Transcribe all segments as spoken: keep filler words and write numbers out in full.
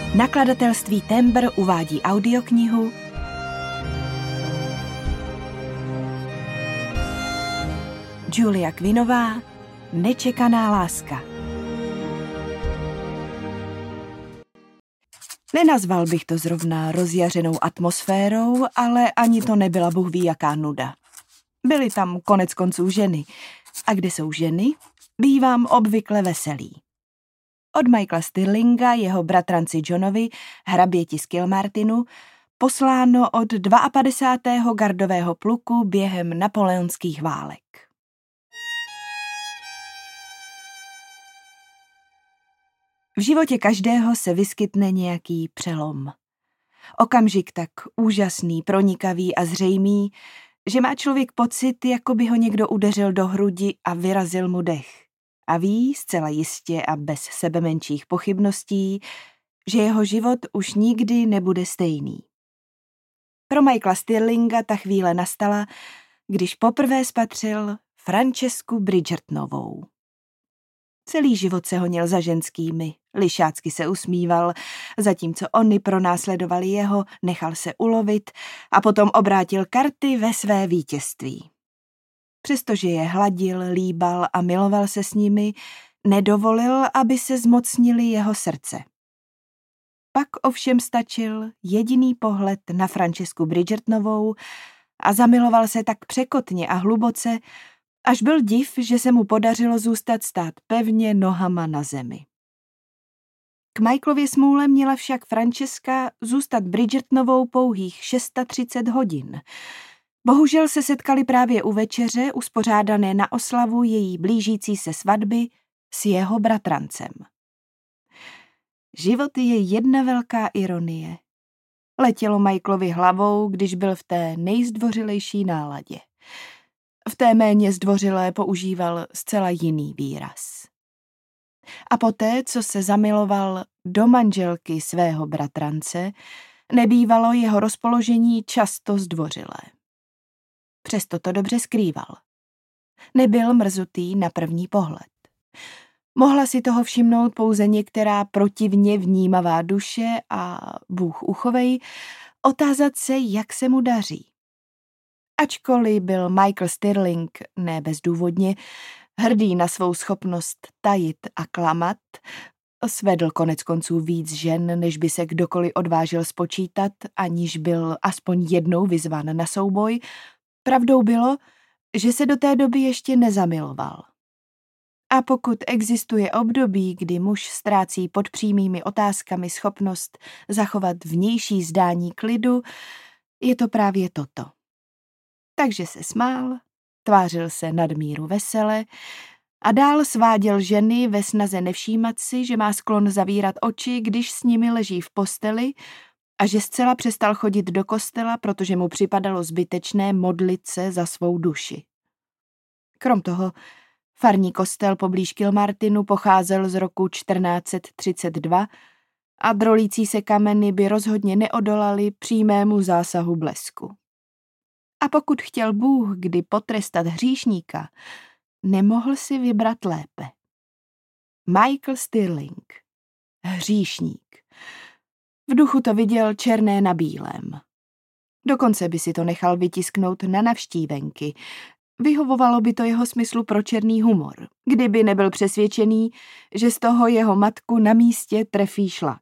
Nakladatelství Tembr uvádí audioknihu Julia Quinnová Nečekaná láska. Nenazval bych to zrovna rozjařenou atmosférou, ale ani to nebyla bůh ví jaká nuda. Byly tam konec konců ženy. A kde jsou ženy, bývám obvykle veselý. Od Michaela Stirlinga, jeho bratranci Johnovi, hraběti z Kilmartinu, posláno od padesátého druhého gardového pluku během napoleonských válek. V životě každého se vyskytne nějaký přelom. Okamžik tak úžasný, pronikavý a zřejmý, že má člověk pocit, jako by ho někdo udeřil do hrudi a vyrazil mu dech. A ví zcela jistě a bez sebemenších pochybností, že jeho život už nikdy nebude stejný. Pro Michaela Stirlinga ta chvíle nastala, když poprvé spatřil Francesku Bridgertonovou. Celý život se honil za ženskými, lišácky se usmíval, zatímco oni pronásledovali jeho, nechal se ulovit a potom obrátil karty ve své vítězství. Přestože je hladil, líbal a miloval se s nimi, nedovolil, aby se zmocnili jeho srdce. Pak ovšem stačil jediný pohled na Francesku Bridgertonovou a zamiloval se tak překotně a hluboce, až byl div, že se mu podařilo zůstat stát pevně nohama na zemi. K Michaelově smůle měla však Franceska zůstat Bridgertonovou pouhých třicet šest hodin. Bohužel se setkali právě u večeře, uspořádané na oslavu její blížící se svatby s jeho bratrancem. Život je jedna velká ironie. Letělo Michaelovi hlavou, když byl v té nejzdvořilejší náladě. V té méně zdvořilé používal zcela jiný výraz. A poté, co se zamiloval do manželky svého bratrance, nebývalo jeho rozpoložení často zdvořilé. Přesto to dobře skrýval. Nebyl mrzutý na první pohled. Mohla si toho všimnout pouze některá protivně vnímavá duše a Bůh uchovej, otázat se, jak se mu daří. Ačkoliv byl Michael Stirling, ne bezdůvodně, hrdý na svou schopnost tajit a klamat, svedl konec konců víc žen, než by se kdokoliv odvážil spočítat, aniž byl aspoň jednou vyzván na souboj, pravdou bylo, že se do té doby ještě nezamiloval. A pokud existuje období, kdy muž ztrácí pod přímými otázkami schopnost zachovat vnější zdání klidu, je to právě toto. Takže se smál, tvářil se nadmíru vesele a dál sváděl ženy ve snaze nevšímat si, že má sklon zavírat oči, když s nimi leží v posteli a že zcela přestal chodit do kostela, protože mu připadalo zbytečné modlit se za svou duši. Krom toho, farní kostel poblíž Kilmartinu pocházel z roku čtrnáct set třicet dva a drolící se kameny by rozhodně neodolaly přímému zásahu blesku. A pokud chtěl Bůh kdy potrestat hříšníka, nemohl si vybrat lépe. Michael Stirling. Hříšník. V duchu to viděl černé na bílém. Dokonce by si to nechal vytisknout na navštívenky. Vyhovovalo by to jeho smyslu pro černý humor, kdyby nebyl přesvědčený, že z toho jeho matku na místě trefí šlak.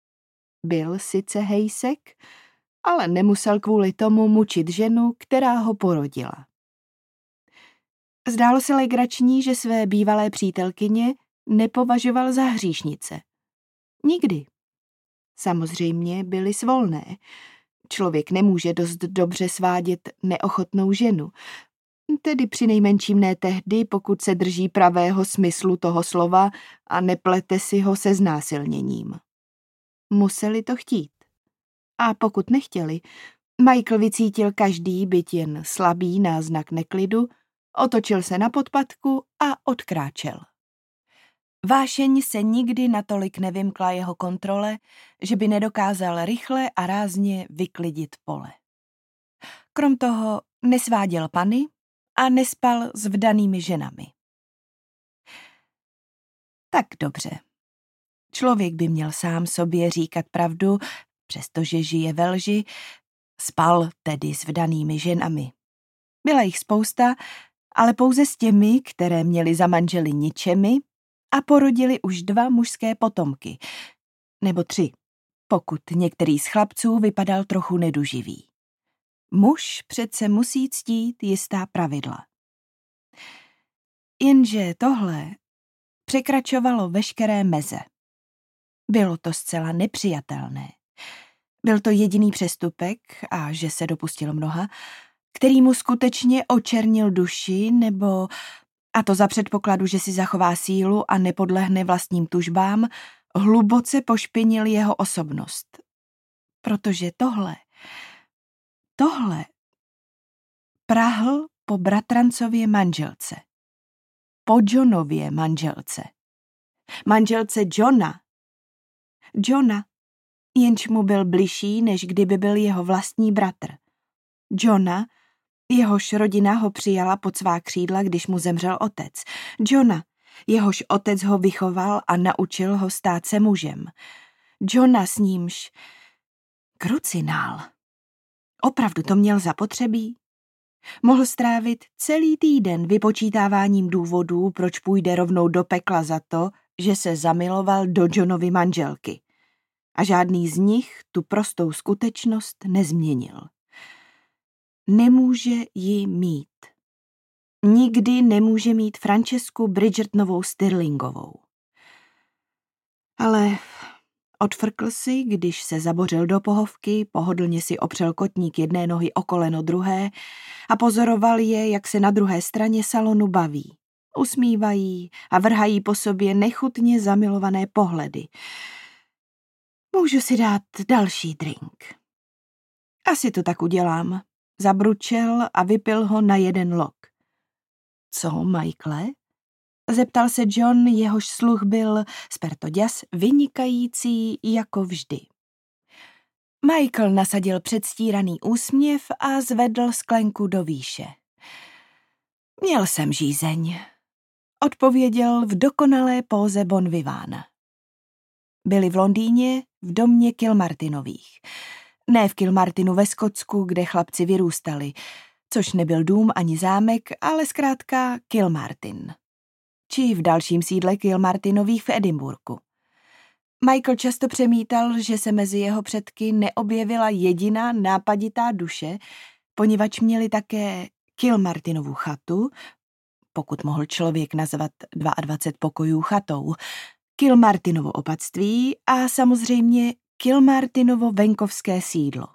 Byl sice hejsek, ale nemusel kvůli tomu mučit ženu, která ho porodila. Zdálo se legrační, že své bývalé přítelkyně nepovažoval za hříšnice. Nikdy. Samozřejmě byly svolné. Člověk nemůže dost dobře svádět neochotnou ženu, tedy přinejmenším ne tehdy, pokud se drží pravého smyslu toho slova a neplete si ho se znásilněním. Museli to chtít. A pokud nechtěli, Michael vycítil každý, byť jen slabý náznak neklidu, otočil se na podpatku a odkráčel. Vášeň se nikdy natolik nevymkla jeho kontrole, že by nedokázal rychle a rázně vyklidit pole. Krom toho nesváděl pany a nespal s vdanými ženami. Tak dobře. Člověk by měl sám sobě říkat pravdu, přestože žije ve lži, spal tedy s vdanými ženami. Byla jich spousta, ale pouze s těmi, které měly za manžely ničemi a porodili už dva mužské potomky, nebo tři, pokud některý z chlapců vypadal trochu neduživý. Muž přece musí ctít jistá pravidla. Jenže tohle překračovalo veškeré meze. Bylo to zcela nepřijatelné. Byl to jediný přestupek, a že se dopustil mnoha, který mu skutečně očernil duši, nebo, a to za předpokladu, že si zachová sílu a nepodlehne vlastním tužbám, hluboce pošpinil jeho osobnost. Protože tohle, tohle prahl po bratrancově manželce. Po Johnově manželce. Manželce Johna. Johna, jenž mu byl bližší, než kdyby byl jeho vlastní bratr. Johna, jehož rodina ho přijala pod svá křídla, když mu zemřel otec. Johna, jehož otec ho vychoval a naučil ho stát se mužem. Johna, s nímž... Krucinál. Opravdu to měl zapotřebí? Mohl strávit celý týden vypočítáváním důvodů, proč půjde rovnou do pekla za to, že se zamiloval do Johnovy manželky. A žádný z nich tu prostou skutečnost nezměnil. Nemůže ji mít. Nikdy nemůže mít Francesku Bridgertonovou Stirlingovou. Ale odfrkl si, když se zabořil do pohovky, pohodlně si opřel kotník jedné nohy o koleno druhé a pozoroval je, jak se na druhé straně salonu baví. Usmívají a vrhají po sobě nechutně zamilované pohledy. Můžu si dát další drink. Asi to tak udělám. Zabručel a vypil ho na jeden lok. Co, Michaele? Zeptal se John, jehož sluch byl spertoďas vynikající jako vždy. Michael nasadil předstíraný úsměv a zvedl sklenku do výše. Měl jsem žízeň, odpověděl v dokonalé póze bon vivant. Byli v Londýně v domě Kilmartinových. Ne v Kilmartinu ve Skotsku, kde chlapci vyrůstali, což nebyl dům ani zámek, ale zkrátka Kilmartin. Či v dalším sídle Kilmartinových v Edinburghu. Michael často přemítal, že se mezi jeho předky neobjevila jediná nápaditá duše, poněvadž měli také Kilmartinovu chatu, pokud mohl člověk nazvat dvacet dva pokojů chatou, Kilmartinovo opatství a samozřejmě Kilmartinovo venkovské sídlo.